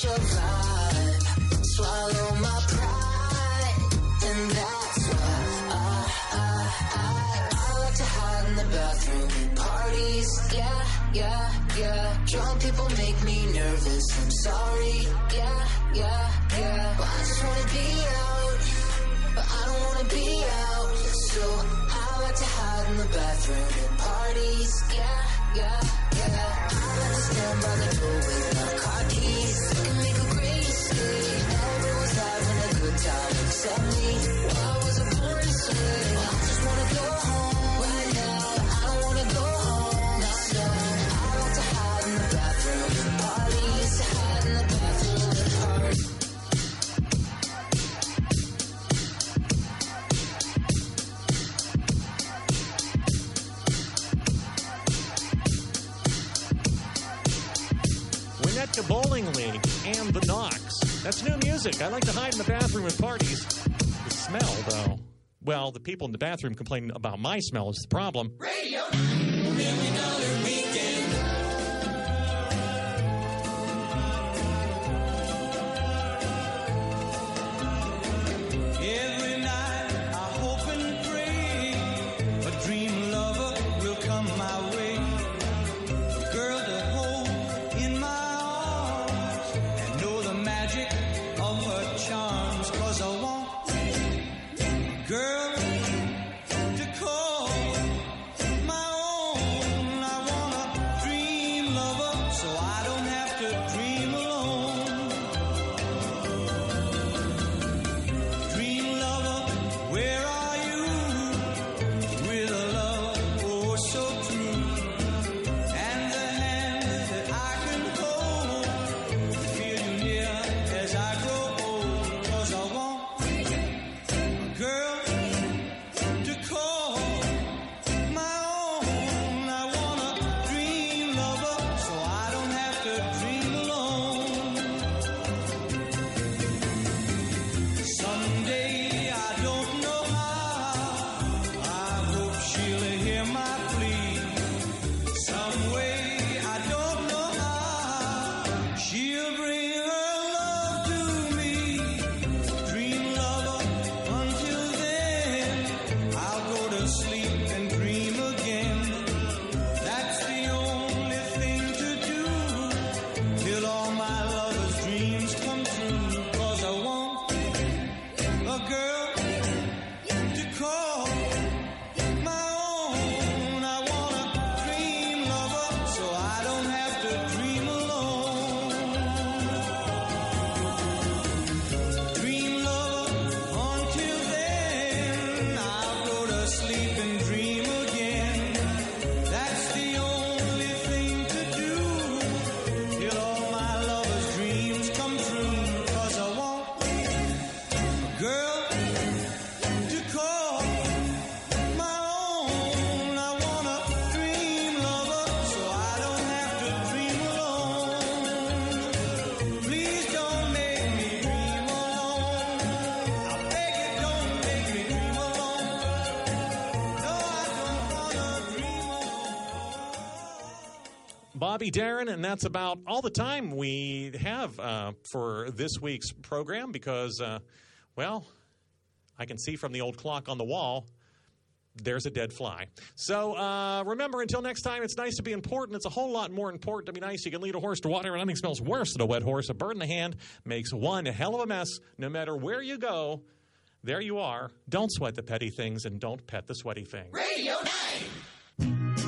catch your vibe, swallow my pride, and that's why I like to hide in the bathroom, parties, yeah. Drunk people make me nervous, I'm sorry, yeah. Well, I just wanna be out, but I don't wanna be out. So I like to hide in the bathroom and parties, yeah. I like to stand by the door with my car keys. I can make a great escape. Everyone's having a good time except me. Well, I wasn't born this way. I just wanna go home right now. I don't wanna go home, no. I like to hide in the bathroom and parties. Hide in the bathroom and parties. Winnetka Bowling League and the Knocks. That's new music. I like to hide in the bathroom at parties. The smell, though. Well, the people in the bathroom complain about my smell is the problem. Radio. Every dollar weekend. Every night I hope and pray a dream lover will come my way. A girl to hold in my arms and know the magic of her charms. 'Cause I want a girl to call my own. I want a dream lover so I don't have to dream alone. Dream lover, where are you? With a love oh so true, and the hand that I can hold, feel you near as I grow old. 'Cause I want a girl to call my own. I want a dream lover so I don't have to dream alone. Someday I don't know how, I hope she'll hear my plea. Some way I don't know how, she'll bring her love to me. Dream lover, until then I'll go to sleep and dream again. That's the only thing to do till all my lover's dreams come true. 'Cause I want a girl to call my own. I want a dream lover so I don't have to dream alone. Dream lover, until then I'll go to sleep and dream again. That's the only thing to do till all my lover's dreams come true. 'Cause I want a girl to call my own. I want a dream lover so I don't have to dream alone. Please don't make me dream alone. I beg you, don't make me dream alone. No, I don't wanna dream alone. Bobby Darin, and that's about all the time we have for this week's program because, well, I can see from the old clock on the wall, there's a dead fly. So remember, until next time, it's nice to be important. It's a whole lot more important to be nice. You can lead a horse to water, and nothing smells worse than a wet horse. A bird in the hand makes one hell of a mess. No matter where you go, there you are. Don't sweat the petty things, and don't pet the sweaty thing. Radio 9.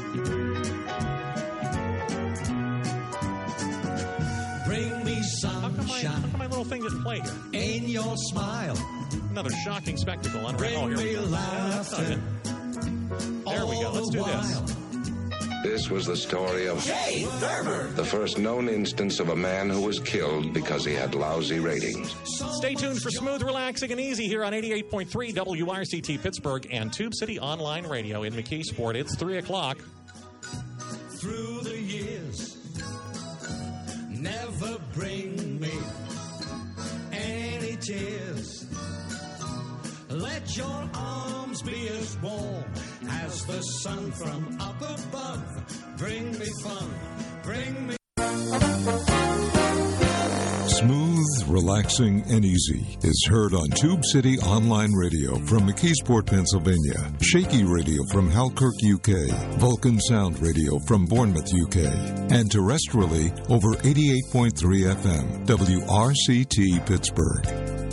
Bring me How come sunshine my little thing didn't play here? in your smile. Another shocking spectacle. On Bring here we me go. That's not laughter. it. There we go. Let's do this. This was the story of Jay Thurber. the first known instance of a man who was killed because he had lousy ratings. Stay tuned for smooth, relaxing, and easy here on 88.3 WRCT Pittsburgh and Tube City Online Radio in McKeesport. It's 3 o'clock. Through the years, never bring me any tears. Let your arms be as warm as the sun from up above. Bring me fun, bring me... Smooth, relaxing, and easy is heard on Tube City Online Radio from McKeesport, Pennsylvania, Shaky Radio from Halkirk, UK, Vulcan Sound Radio from Bournemouth, UK, and terrestrially over 88.3 FM, WRCT Pittsburgh.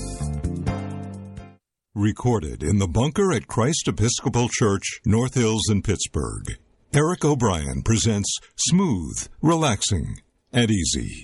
Recorded in the bunker at Christ Episcopal Church, North Hills in Pittsburgh. Eric O'Brien presents Smooth, Relaxing, and Easy.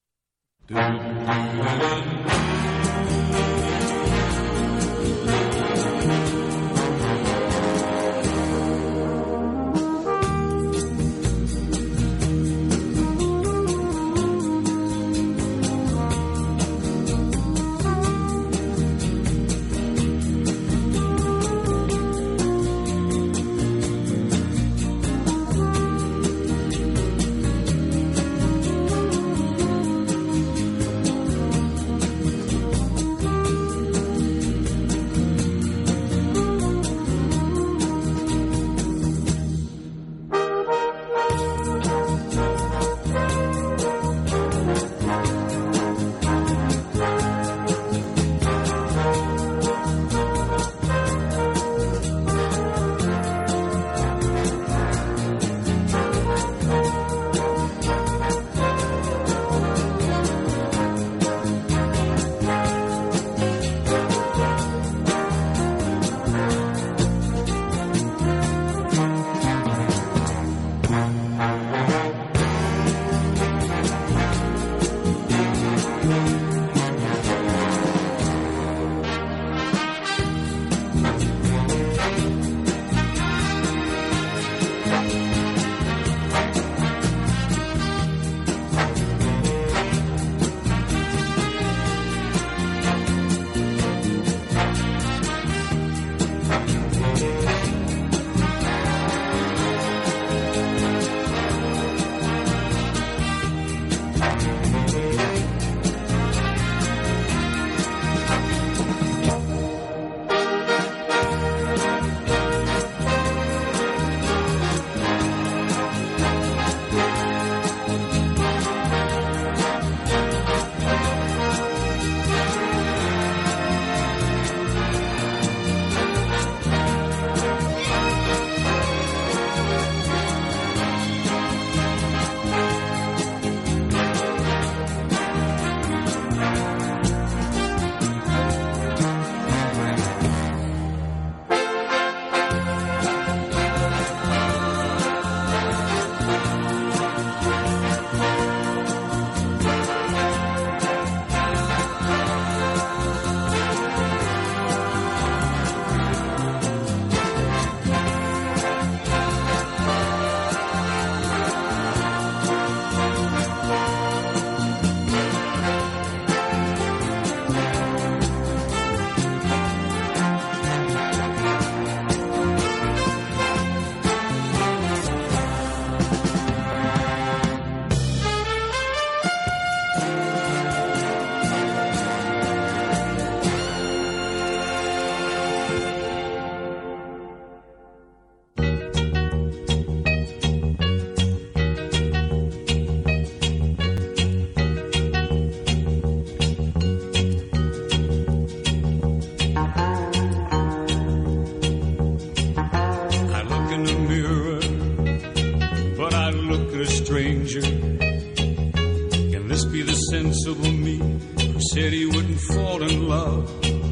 Sensible me who said he wouldn't fall in love.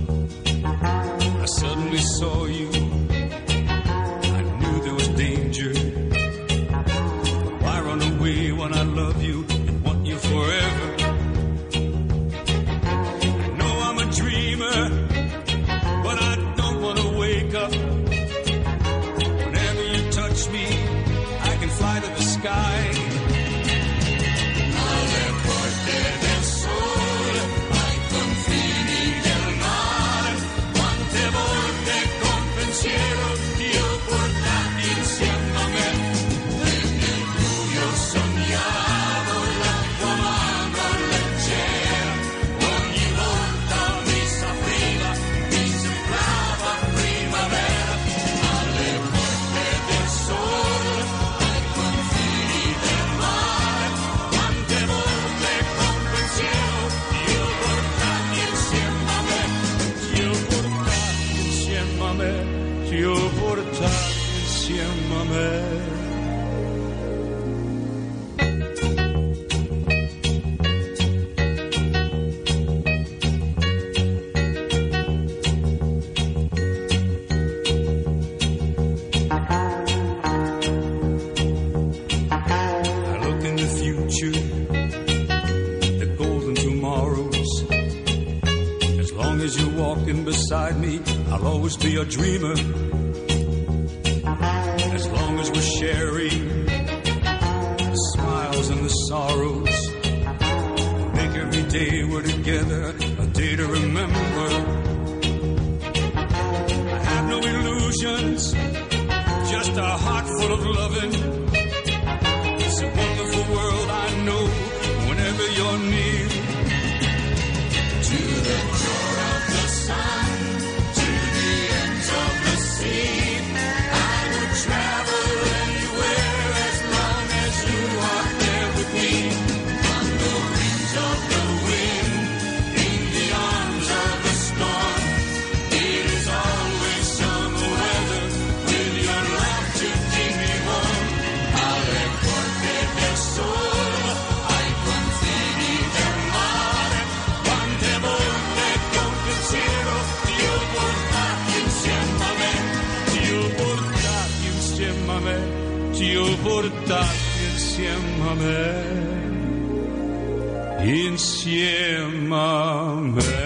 I suddenly saw you. I knew there was danger. But why run away when I love you and want you forever? I know I'm a dreamer, but I don't want to wake up. Whenever you touch me, I can fly to the sky. Ogni volta mi sa prima walking beside me, I'll always be a dreamer. As long as we're sharing the smiles and the sorrows, make every day we're together a day to remember. I have no illusions, just a heart full of loving. It's a wonderful world, I know, whenever you're near. To the door of the sun, to the ends of the sea, I would travel anywhere as long as you are there with me. On the wings of the wind, in the arms of the storm, it is always summer weather with your love to keep me warm. Alle porte del sol, ai confini del mare, quante volte con pensiero ti ho portato insieme a me, ti ho portato insieme a me, ti ho portato insieme a me, insieme a me.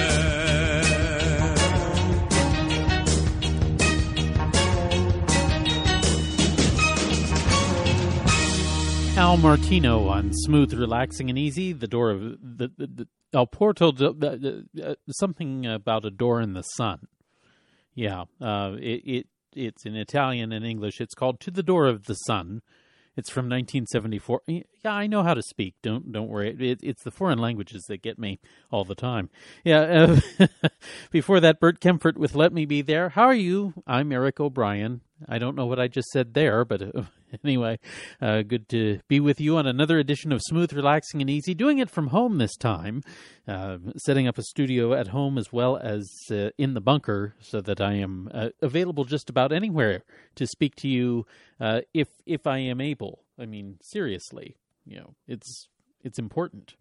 Al Martino on Smooth, Relaxing, and Easy. The door of the El Porto, something about a door in the sun. Yeah, it's in Italian and English. It's called To the Door of the Sun. It's from 1974. Yeah, I know how to speak. Don't worry. It's the foreign languages that get me all the time. Yeah. Before that, Bert Kempfert with Let Me Be There. How are you? I'm Eric O'Brien. I don't know what I just said there, but anyway, good to be with you on another edition of Smooth, Relaxing, and Easy. Doing it from home this time, setting up a studio at home as well as in the bunker, so that I am available just about anywhere to speak to you if I am able. I mean, seriously, it's important.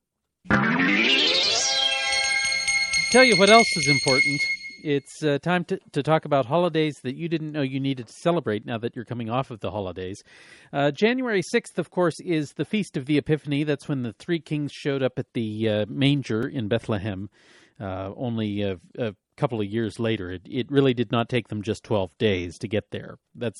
Tell you what else is important. It's time to talk about holidays that you didn't know you needed to celebrate now that you're coming off of the holidays. January 6th, of course, is the Feast of the Epiphany. That's when the three kings showed up at the manger in Bethlehem only a couple of years later. It really did not take them just 12 days to get there. The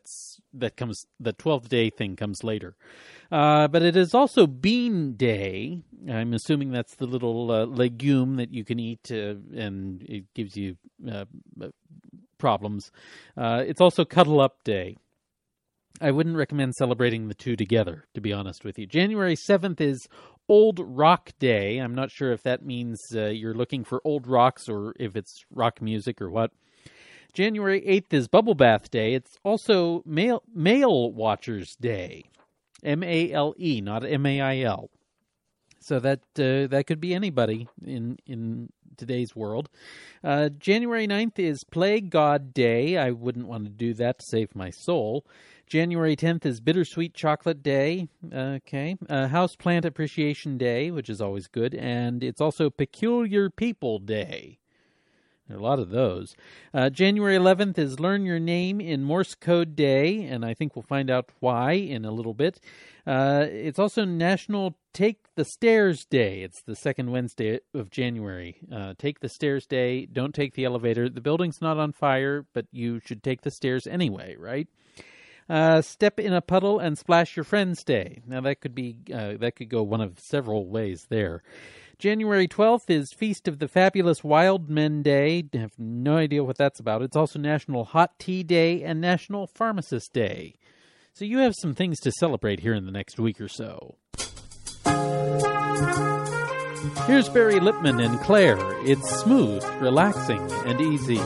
12th day thing comes later. But it is also Bean Day. I'm assuming that's the little legume that you can eat and it gives you problems. It's also Cuddle Up Day. I wouldn't recommend celebrating the two together, to be honest with you. January 7th is Old Rock Day. I'm not sure if that means you're looking for old rocks or if it's rock music or what. January 8th is Bubble Bath Day. It's also Mail Watchers Day. M-A-L-E, not M-A-I-L. So that could be anybody in today's world. January 9th is Plague God Day. I wouldn't want to do that to save my soul. January 10th is Bittersweet Chocolate Day. Okay. Houseplant Appreciation Day, which is always good. And it's also Peculiar People Day. There are a lot of those. January 11th is Learn Your Name in Morse Code Day, and I think we'll find out why in a little bit. It's also National Take the Stairs Day. It's the second Wednesday of January. Take the Stairs Day. Don't take the elevator. The building's not on fire, but you should take the stairs anyway, right? Step in a Puddle and Splash Your Friends Day. Now that could go one of several ways there. January 12th is Feast of the Fabulous Wild Men Day. I have no idea what that's about. It's also National Hot Tea Day and National Pharmacist Day. So you have some things to celebrate here in the next week or so. Here's Barry Lippman and Claire. It's smooth, relaxing, and easy.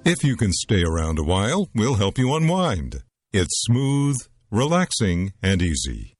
If you can stay around a while, we'll help you unwind. It's smooth, relaxing, and easy.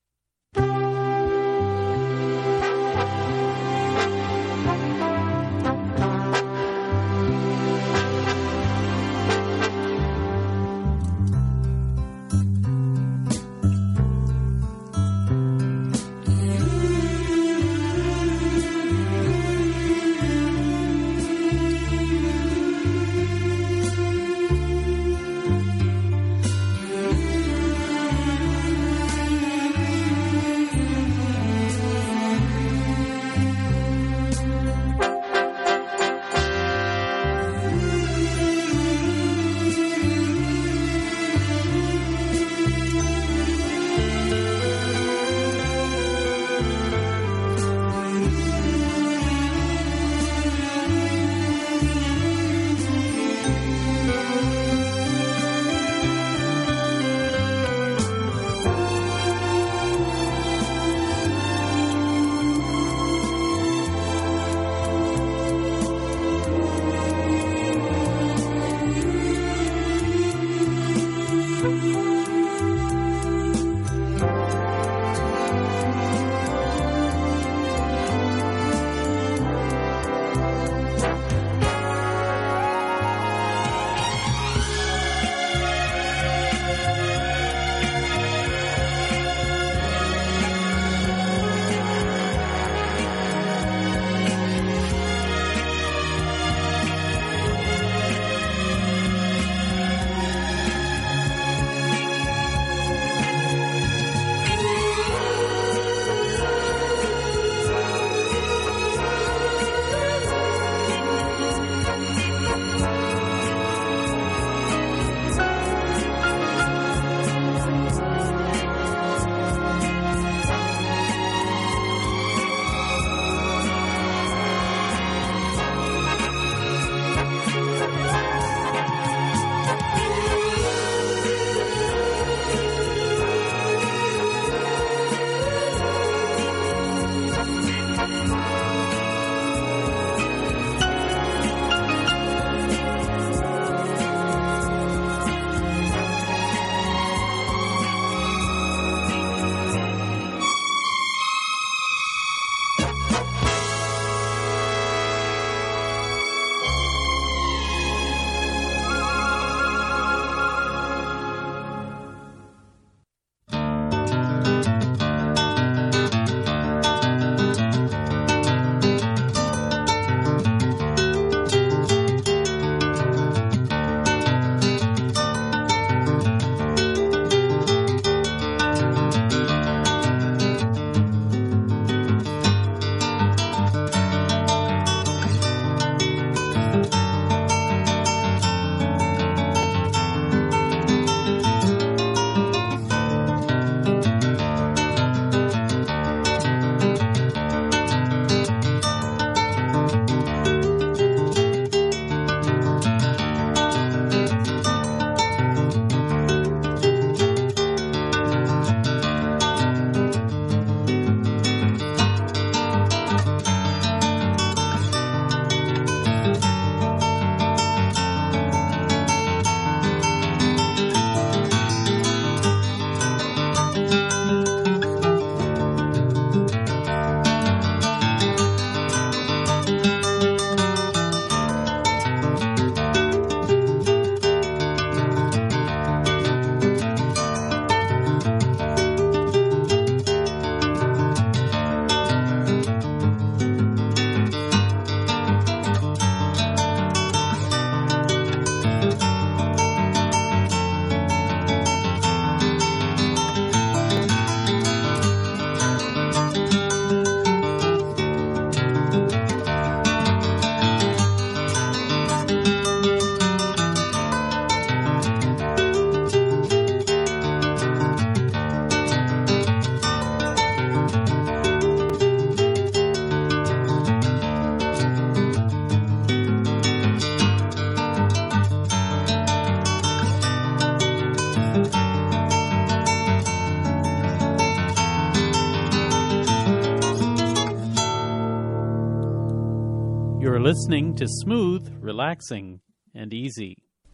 You're listening to Smooth, Relaxing, and Easy.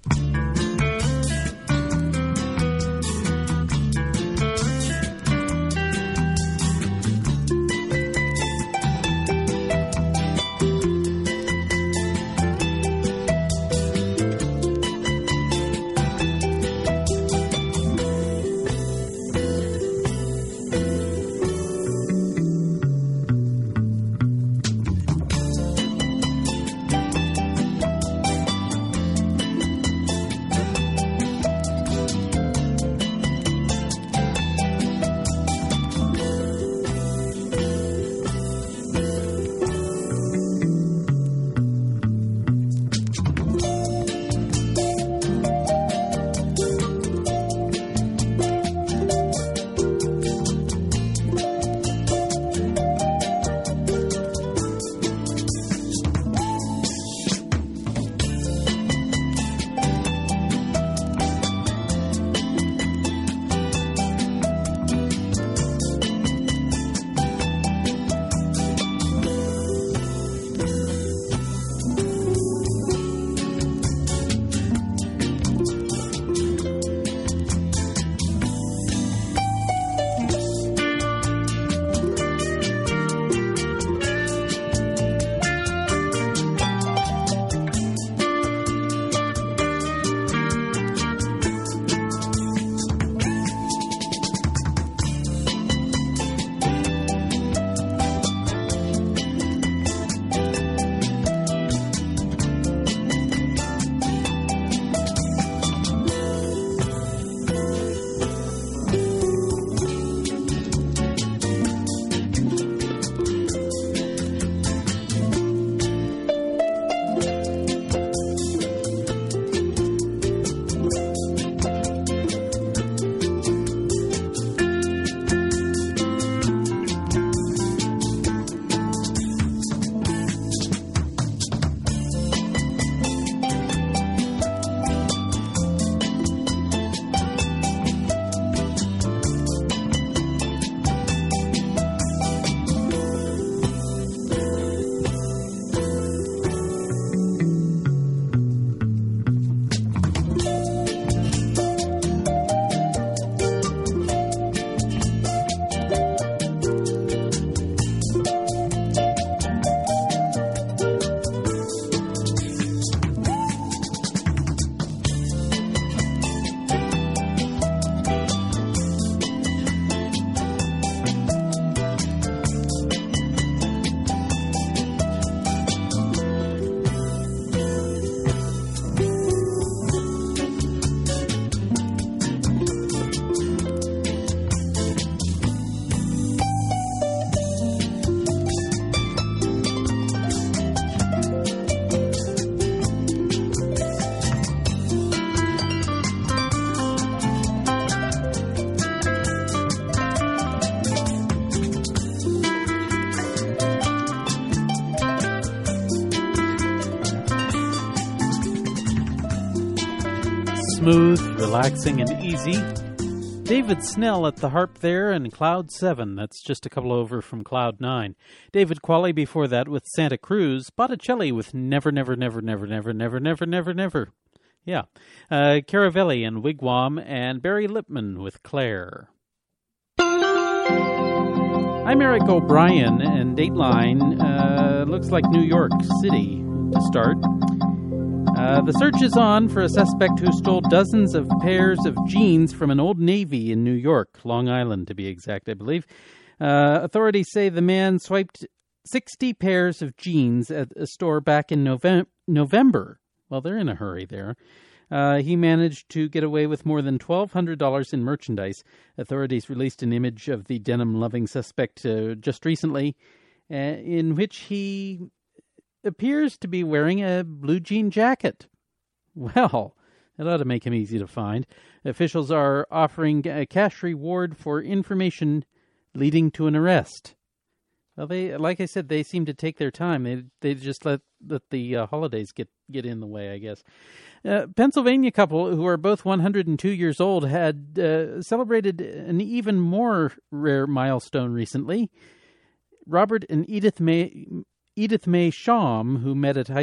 Smooth, relaxing, and easy. David Snell at the harp there, and Cloud 7. That's just a couple over from Cloud 9. David Qualley before that with Santa Cruz. Botticelli with Never, Never, Never, Never, Never, Never, Never, Never, Never. Yeah. Caravelli and Wigwam, and Barry Lipman with Claire. I'm Eric O'Brien, and Dateline looks like New York City to start. The search is on for a suspect who stole dozens of pairs of jeans from an Old Navy in New York, Long Island to be exact, I believe. Authorities say the man swiped 60 pairs of jeans at a store back in November. Well, they're in a hurry there. He managed to get away with more than $1,200 in merchandise. Authorities released an image of the denim-loving suspect just recently, in which he appears to be wearing a blue jean jacket. Well, that ought to make him easy to find. Officials are offering a cash reward for information leading to an arrest. Well, they, like I said, they seem to take their time. They just let the holidays get in the way, I guess. Pennsylvania couple who are both 102 years old had celebrated an even more rare milestone recently. Robert and Edith May Shawm, who met at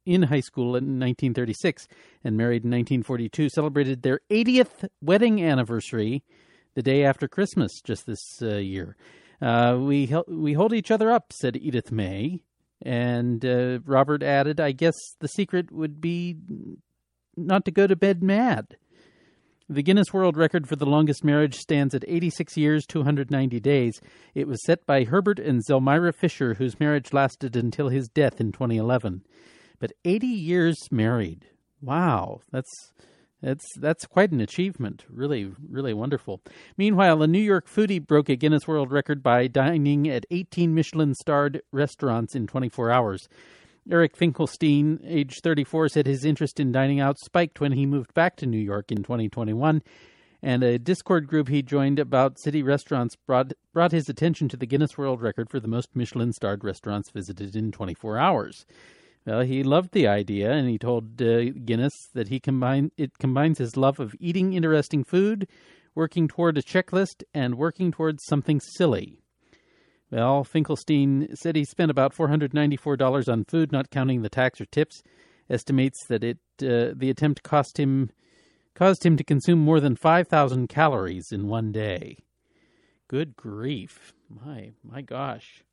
in high school in 1936 and married in 1942, celebrated their 80th wedding anniversary the day after Christmas just this year. We hold each other up, said Edith May. And Robert added, I guess the secret would be not to go to bed mad. The Guinness World Record for the longest marriage stands at 86 years, 290 days. It was set by Herbert and Zelmira Fisher, whose marriage lasted until his death in 2011. But 80 years married. Wow, that's quite an achievement. Really, really wonderful. Meanwhile, a New York foodie broke a Guinness World Record by dining at 18 Michelin-starred restaurants in 24 hours. Eric Finkelstein, age 34, said his interest in dining out spiked when he moved back to New York in 2021, and a Discord group he joined about city restaurants brought his attention to the Guinness World Record for the most Michelin-starred restaurants visited in 24 hours. Well, he loved the idea, and he told Guinness that it combines his love of eating interesting food, working toward a checklist, and working towards something silly. Well, Finkelstein said he spent about $494 on food, not counting the tax or tips. Estimates that the attempt caused him to consume more than 5,000 calories in one day. Good grief. My gosh.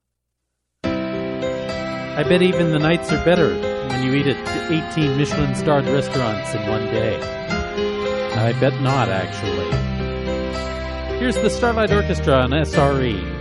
I bet even the nights are better when you eat at 18 Michelin-starred restaurants in one day. I bet not, actually. Here's the Starlight Orchestra on SRE.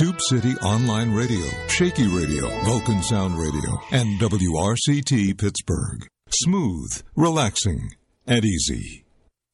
Tube City Online Radio, Shaky Radio, Vulcan Sound Radio, and WRCT Pittsburgh. Smooth, relaxing, and easy.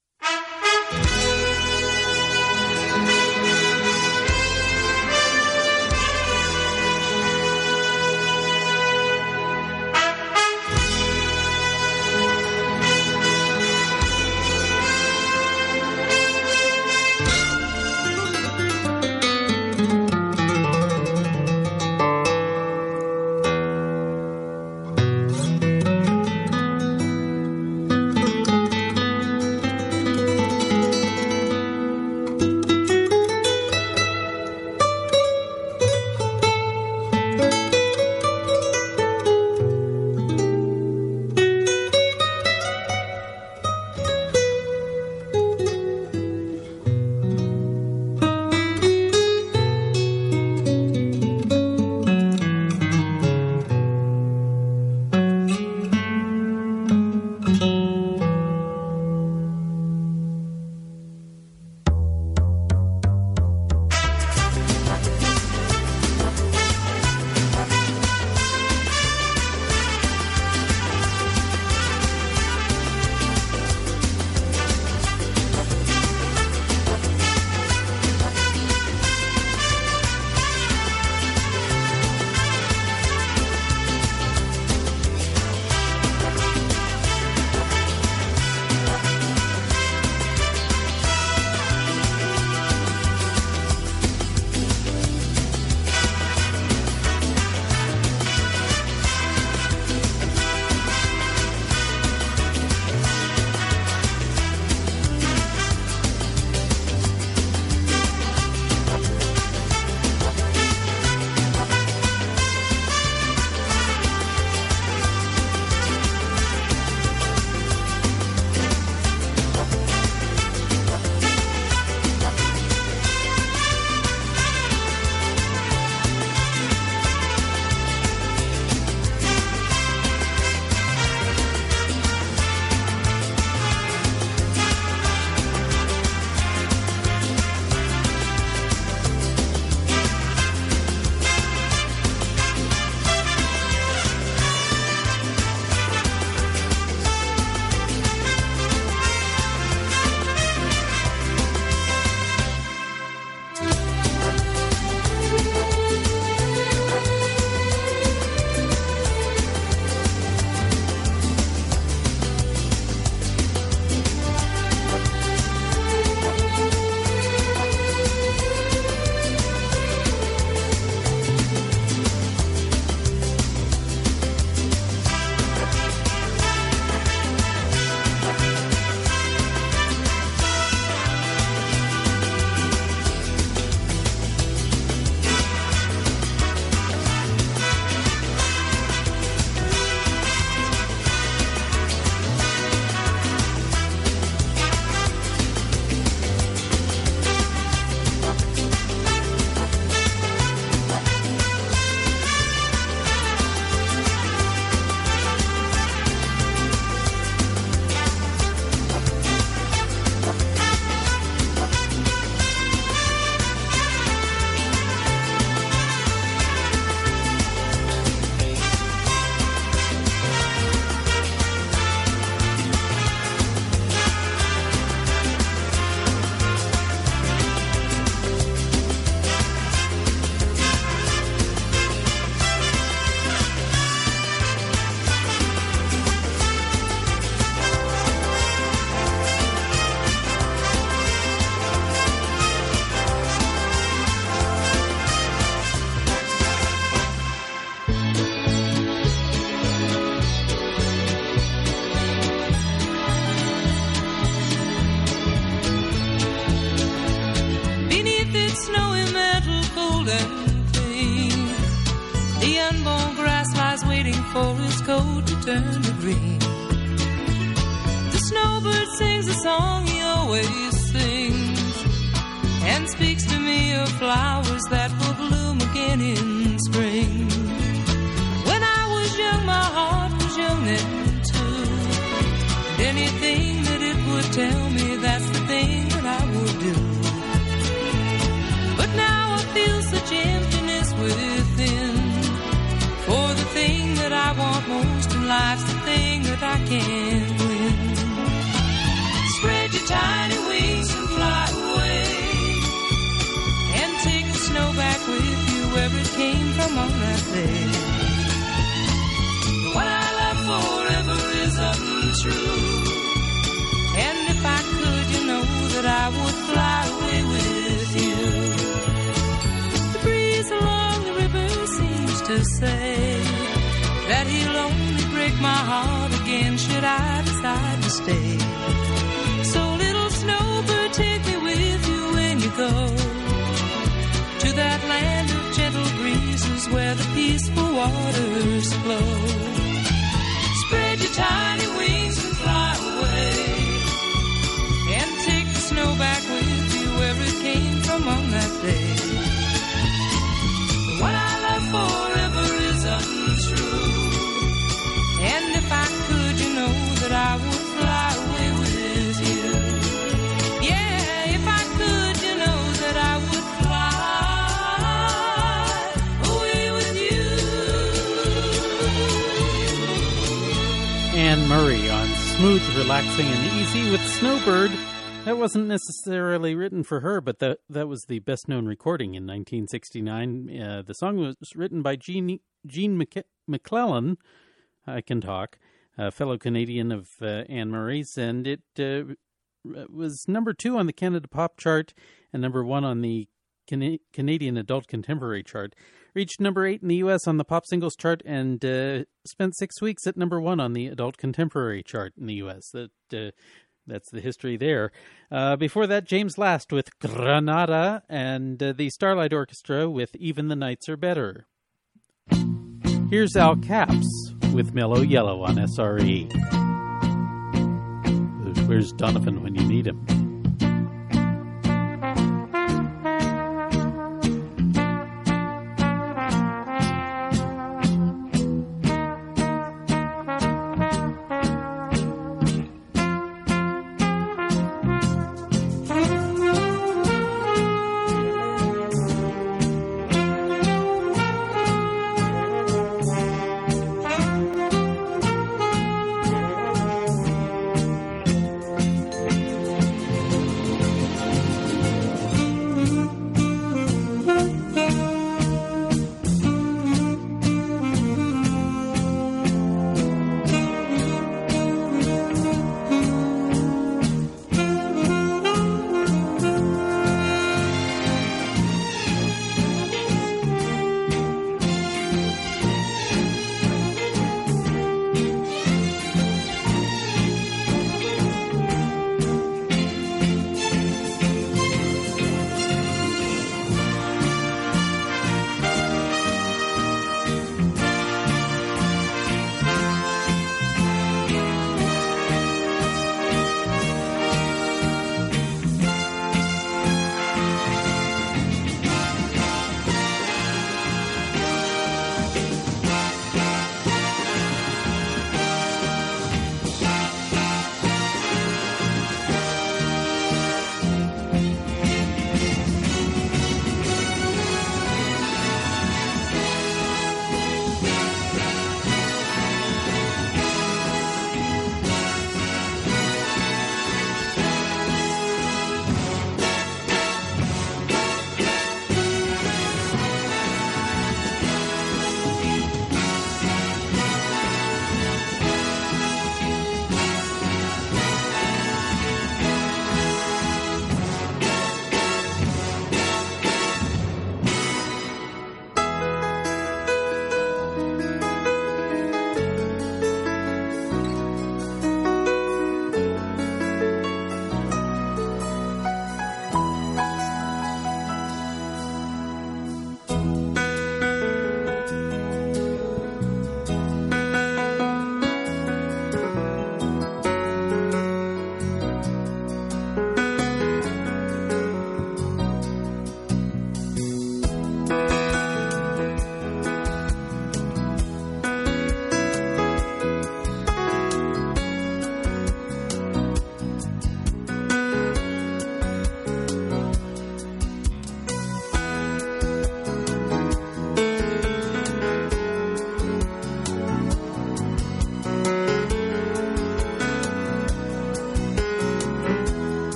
for his coat to turn to green. The snowbird sings a song he always sings, and speaks to me of flowers that will bloom again in spring. When I was young, my heart was young then too, and anything that it would tell me, that's the thing that I would do. But now I feel such empty life's the thing that I can't win. Spread your tiny wings and fly away, and take the snow back with you wherever it came from on that day. What I love forever is untrue, and if I could, you know that I would fly away with you. The breeze along the river seems to say that he'll only break my heart again should I decide to stay. So little snowbird, take me with you when you go to that land of gentle breezes where the peaceful waters flow. Spread your tiny wings and fly away, and take the snow back with you where it came from on that day. What I love forever is untrue, and if I could, you know that I would fly away with you. Yeah, if I could, you know that I would fly away with you. Anne Murray on Smooth, Relaxing, and Easy with Snowbird. That wasn't necessarily written for her, but that was the best-known recording in 1969. The song was written by Gene McClellan, I can talk, a fellow Canadian of Anne Murray's, and it was number 2 on the Canada Pop chart and number 1 on the Canadian Adult Contemporary chart. Reached number 8 in the U.S. on the Pop Singles chart, and spent 6 weeks at number 1 on the Adult Contemporary chart in the U.S. That's the history there. Before that, James Last with Granada, and the Starlight Orchestra with Even the Nights Are Better. Here's Al Capps with Mellow Yellow on SRE. Where's Donovan when you need him?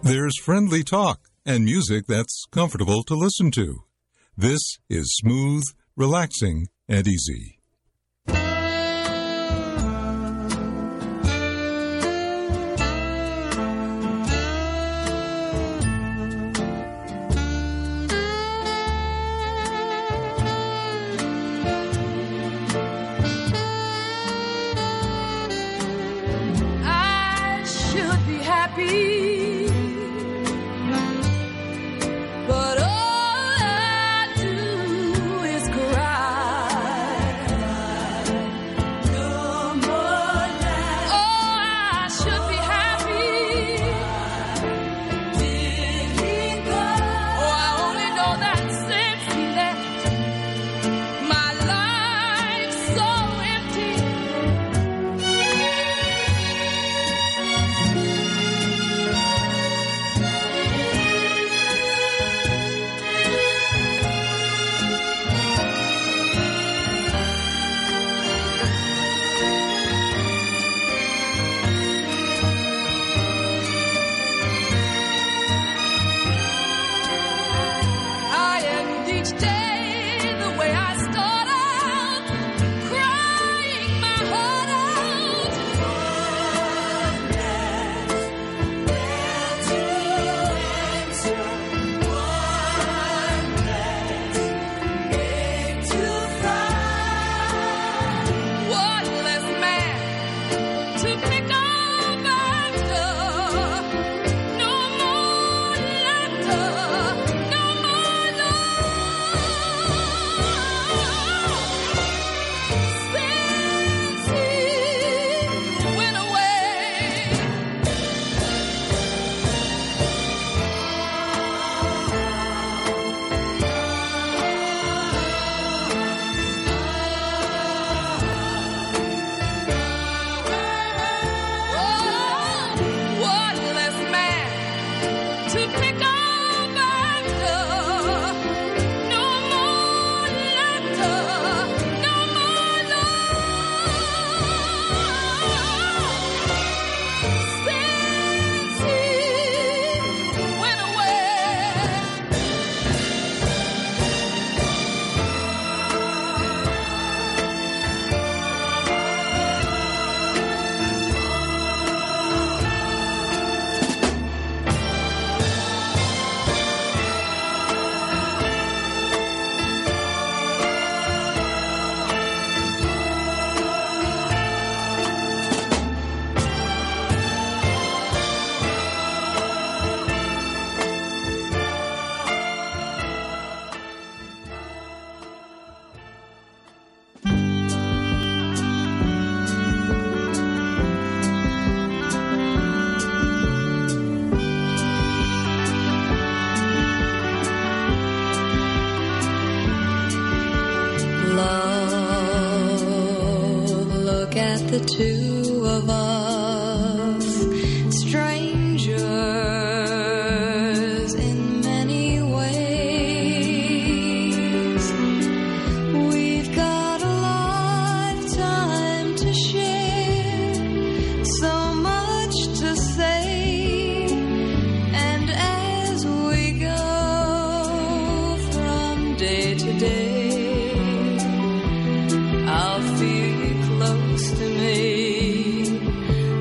There's friendly talk and music that's comfortable to listen to. This is smooth, relaxing, and easy. I should be happy, but all I do is cry. No more now. Oh, I should be happy. Did he go? Oh, I only know that since he left, my life's so empty. I end each day the way I start out, crying my heart out. One less man to pick up after. No more laughter, no more love. Since he went away. One less man to pick up after. No more laughter, no more love. Since he went away. Love, look at the two of us, strangers in many ways. We've got a lifetime to share, so much to say, and as we go from day to day, I'll feel you close to me.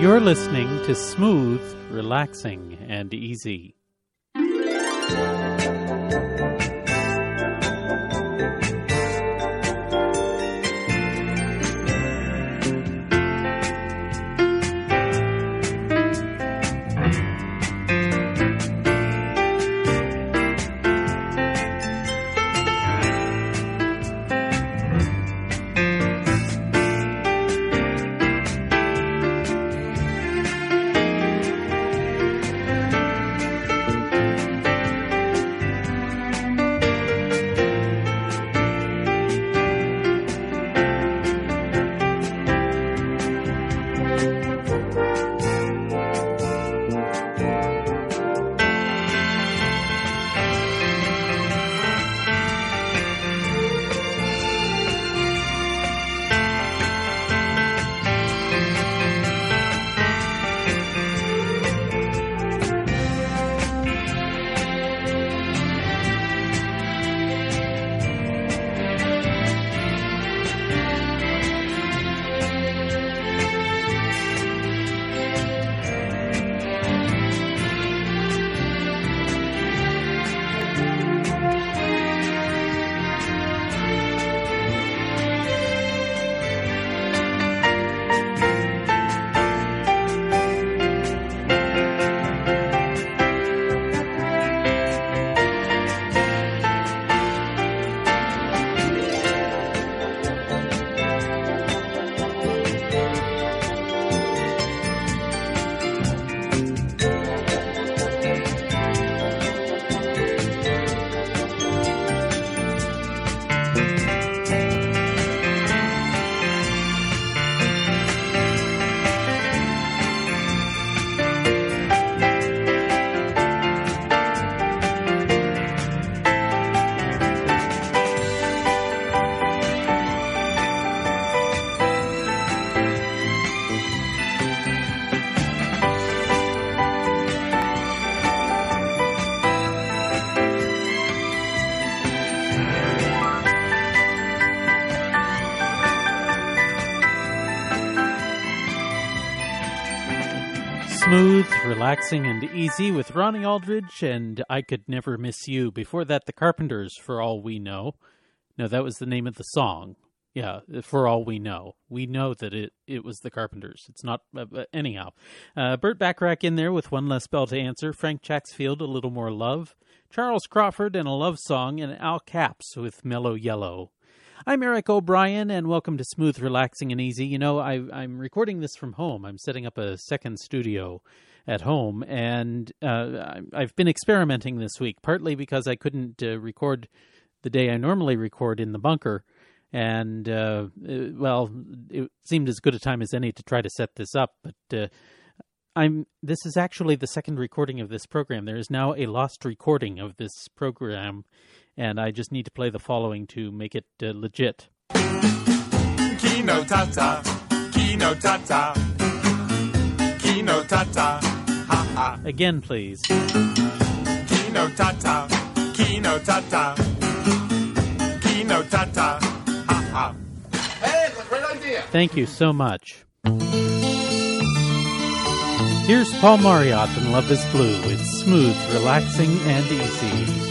You're listening to Smooth, Relaxing, and Easy. Smooth, Relaxing, and Easy with Ronnie Aldridge and I Could Never Miss You. Before that, The Carpenters, For All We Know. No, that was the name of the song. Yeah, For All We Know. We know that it was The Carpenters. It's not... anyhow. Burt Bacharach in there with One Less Bell to Answer. Frank Chacksfield, A Little More Love. Charles Crawford and A Love Song. And Al Capps with Mellow Yellow. I'm Eric O'Brien, and welcome to Smooth, Relaxing, and Easy. You know, I'm recording this from home. I'm setting up a second studio at home, and I've been experimenting this week, partly because I couldn't record the day I normally record in the bunker, and, it seemed as good a time as any to try to set this up, but this is actually the second recording of this program. There is now a lost recording of this program, and I just need to play the following to make it legit. Kino tata, kino tata, kino tata, ha ha. Again, please. Kino tata, kino tata, kino tata, ha ha. Hey, it's a great idea. Thank you so much. Here's Paul Marriott and Love is Blue. It's smooth, relaxing, and easy.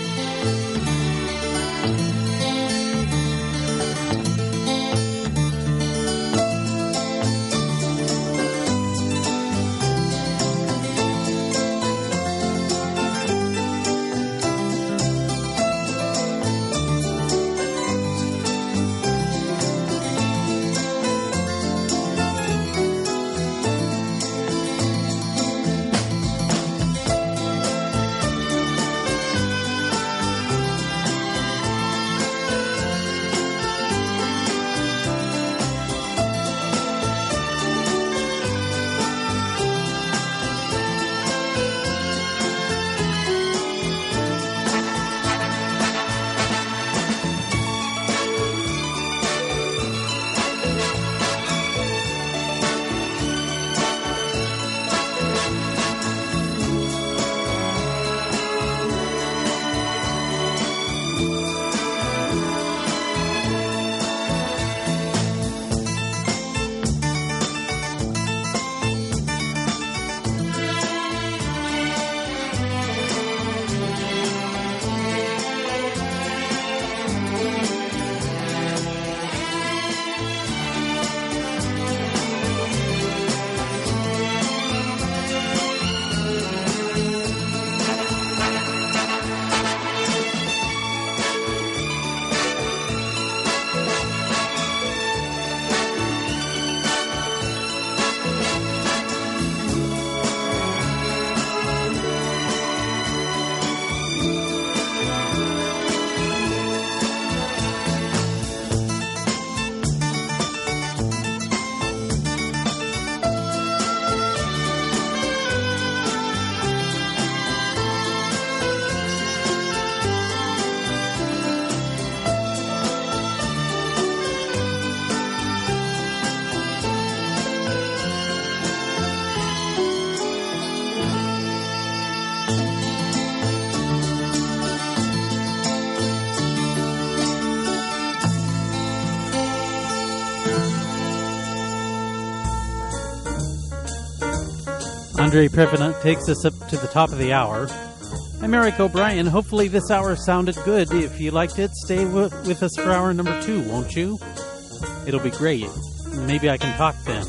Andre Previn takes us up to the top of the hour. I'm Eric O'Brien. Hopefully this hour sounded good. If you liked it, stay with us for hour number 2, won't you? It'll be great. Maybe I can talk then.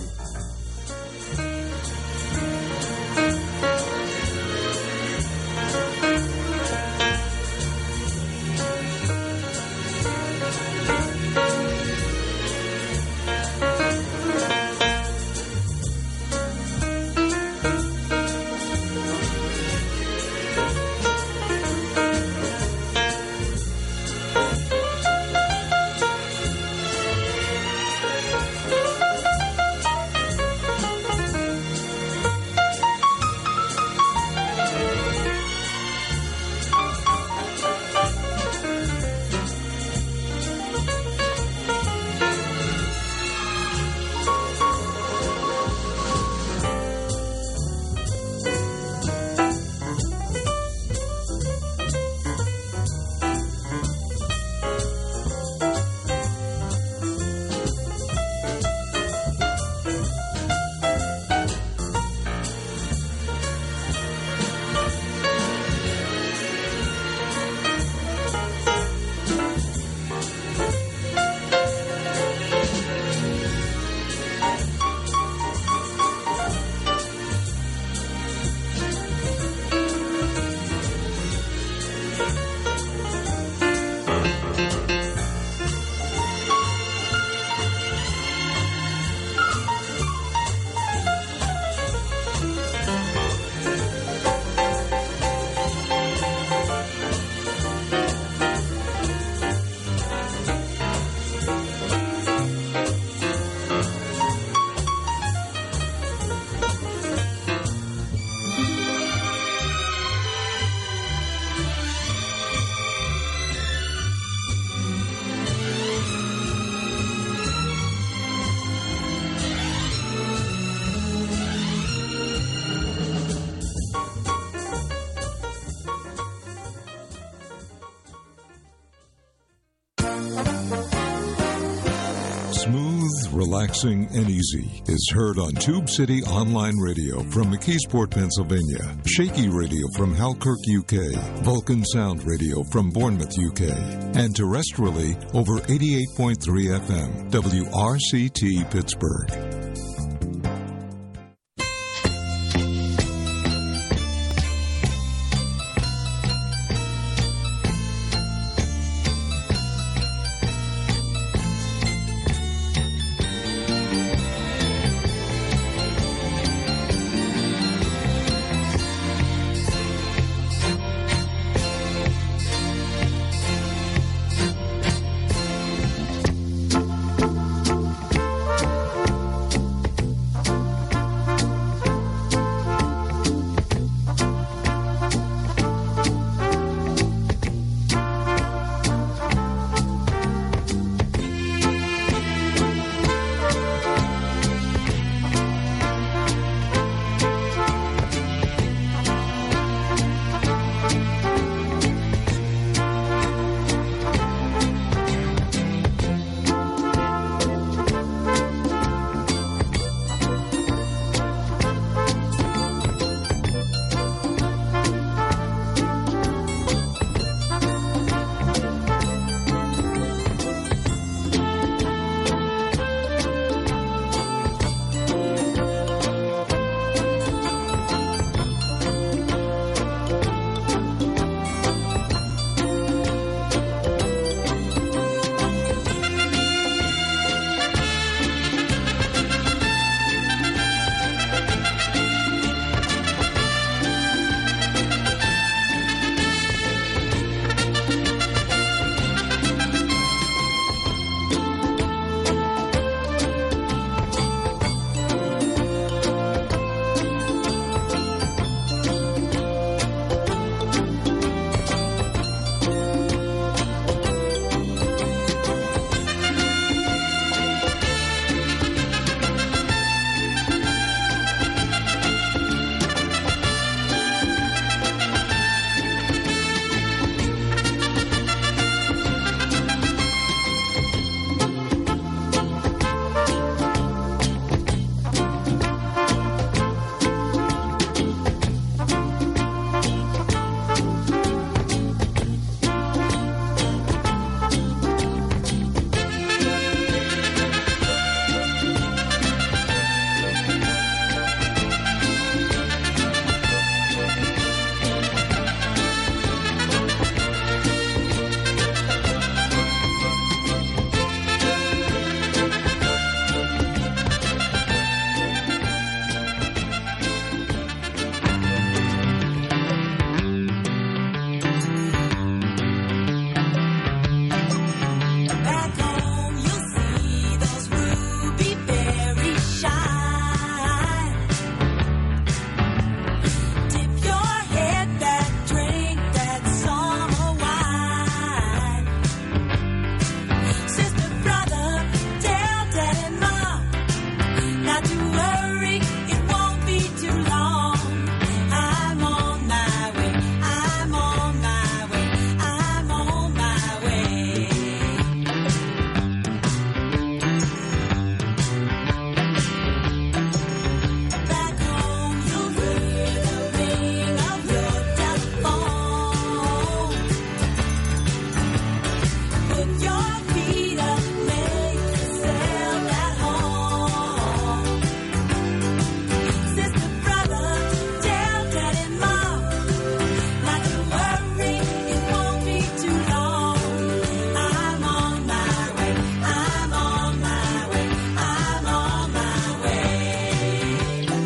Relaxing and easy is heard on Tube City Online Radio from McKeesport, Pennsylvania, Shaky Radio from Halkirk, UK, Vulcan Sound Radio from Bournemouth, UK, and terrestrially over 88.3 FM, WRCT Pittsburgh.